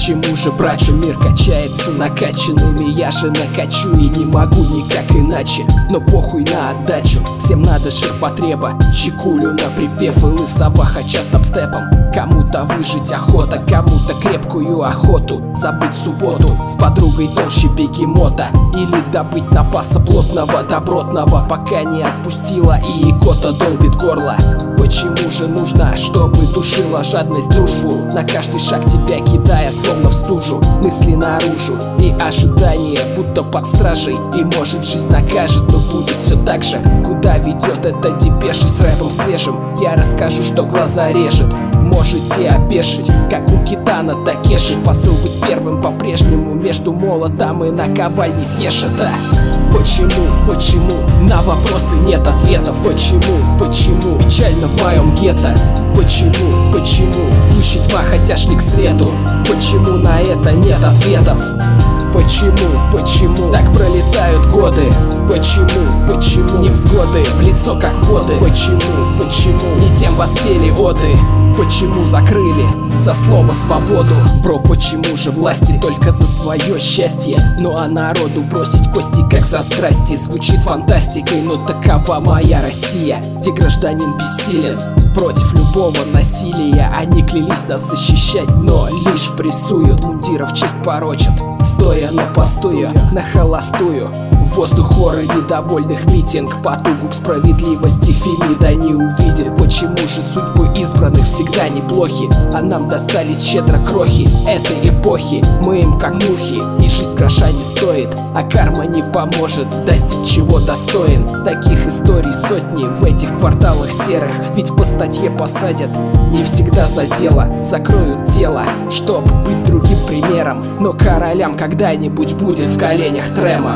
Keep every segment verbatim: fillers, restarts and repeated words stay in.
Почему же, брачу, мир качается накачанными? Я же накачу и не могу никак иначе. Но похуй на отдачу, всем надо ширпотреба. Чекулю на припев и лысого хача стоп-степом. Кому-то выжить охота, кому-то крепкую охоту. Забыть субботу с подругой толще бегемота. Или добыть напаса плотного, добротного, пока не отпустила и икота долбит горло. Почему же нужно, чтобы душила жадность дружбу, на каждый шаг тебя кидая словно в стужу? Мысли наружу и ожидания будто под стражей. И может жизнь накажет, но будет все так же. Куда ведет эта депеша с рэпом свежим? Я расскажу, что глаза режет. Можете опешить, как у Китана Такеши. Посыл быть первым по-прежнему между молотом и наковальней съешь это. Почему, почему? На вопросы нет ответов. Почему, почему? Печально в моем гетто. Почему, почему? Гуще тьма, хотя шли к свету. Почему на это нет ответов? Почему, почему? Так пролетают годы. Почему, почему? Невзгоды в лицо как воды. Почему, почему? Не тем воспели оды. Почему закрыли за слово свободу? Бро, почему же власти только за свое счастье? Ну а народу бросить кости как за страсти звучит фантастикой, но такова моя Россия, где гражданин бессилен против любого насилия. Они клялись нас защищать, но лишь прессуют, мундиров честь порочат, стоя на постую, на холостую. Воздух хоры недовольных, митинг, потугу к справедливости Фемида не увидит. Почему же судьбы избранных всегда неплохи, а нам достались щедро крохи этой эпохи? Мы им как мухи, и жизнь гроша не стоит, а карма не поможет достичь чего достоин. Таких историй сотни в этих кварталах серых, ведь по статье посадят не всегда за дело, закроют дело, чтоб быть другим примером. Но королям когда-нибудь будет в коленях трема.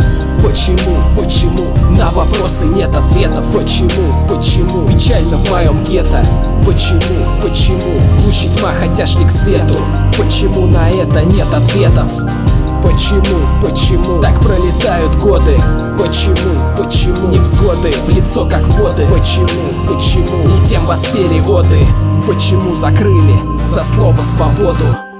Почему, почему? На вопросы нет ответов. Почему, почему? Печально в моем гетто. Почему, почему? Гуще тьма, хотя шли к свету. Почему на это нет ответов? Почему, почему? Так пролетают годы. Почему, почему? Невзгоды в лицо как воды. Почему, почему? Не тем воспели оды. Почему закрыли за слово свободу?